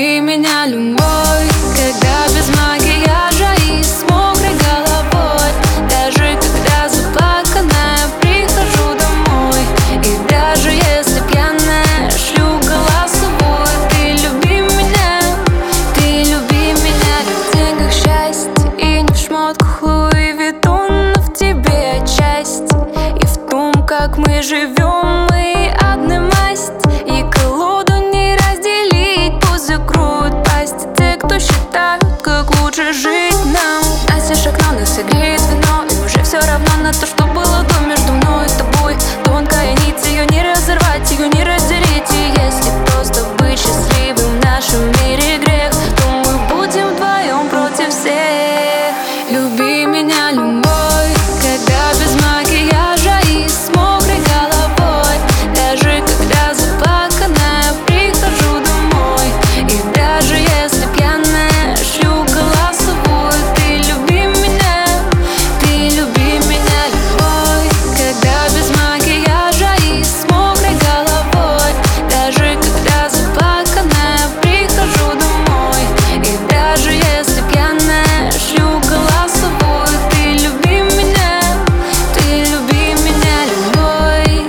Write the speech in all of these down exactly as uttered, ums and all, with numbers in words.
Люби меня любовь, когда без макияжа и с мокрой головой. Даже когда заплаканная прихожу домой, и даже если пьяная шлю голосовой. Ты люби меня, ты люби меня. В деньгах счастье и не в шмотках Луи Виттон, но в тебе часть. И в том, как мы живем, мы одна масть. И колоду не разделить, пусть закроют пасть те, кто считают, как лучше жить нам. Настежь окно, нас согреет вино, и уже все равно на то, что было до. Между мной и тобой тонкая нить, ее не разорвать, ее не разделить. И если просто быть счастливым в нашем мире грех, то мы будем вдвоем против всех. Люби меня любовь, когда без макияжа и с мокрой головой. Даже когда заплаканная прихожу домой, и даже если пьяная шлю голосовой. Ты люби меня, ты люби меня любовь, когда без макияжа и с мокрой головой. Даже когда заплаканная прихожу домой, и даже если пьяная шлю голосовой. Ты люби меня, ты люби меня любовь.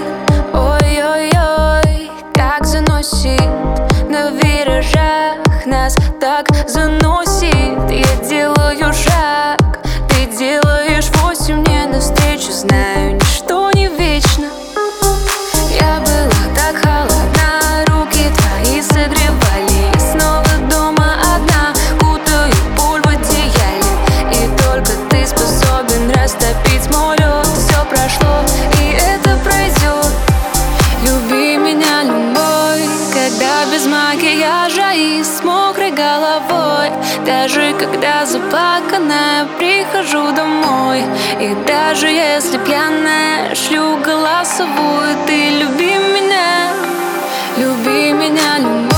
Ой-ой-ой, как заносит на виражах, нас так заносит. Я делаю шаг, ты делаешь восемь мне навстречу. Знаю, ничто не вечно. Я была так холодна, руки твои согревали. И снова дома одна, кутаю боль в одеяле. И только ты способен растопить мой лед. Все прошло, и это пройдет. Люби меня любовь, когда без макияжа и с мокрой головой. Даже когда заплаканная прихожу домой, и даже если пьяная шлю голосовую. Ты люби меня, люби меня любовь.